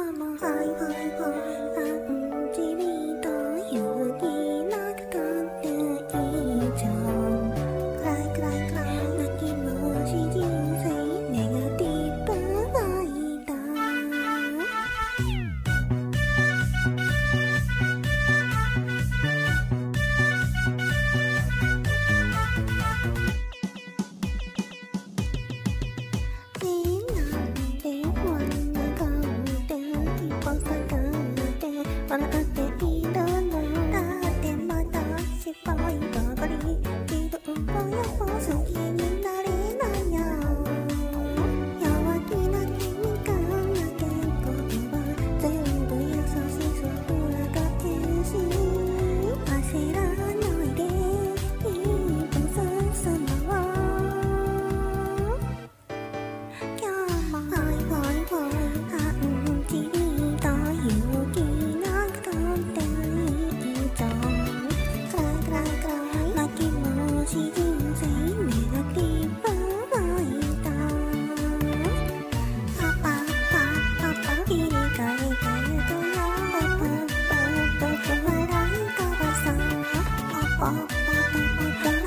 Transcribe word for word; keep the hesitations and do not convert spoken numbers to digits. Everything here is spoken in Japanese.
もハイハイハイ感じみと勇気なくたっていいじゃん暗い暗い暗い泣き虫人生ネガティブワイダ笑っているのだってまだ失敗ばかり自分がやっぱ好きになれないよ弱気な君からけ言葉全部優しさ裏返し焦らないで一歩進もう今日もハイハイハイ感じた勇気人生ネガティブワイダパパパパパ切り替えてるとよパパパパパ笑い飛ばそうパパパパパ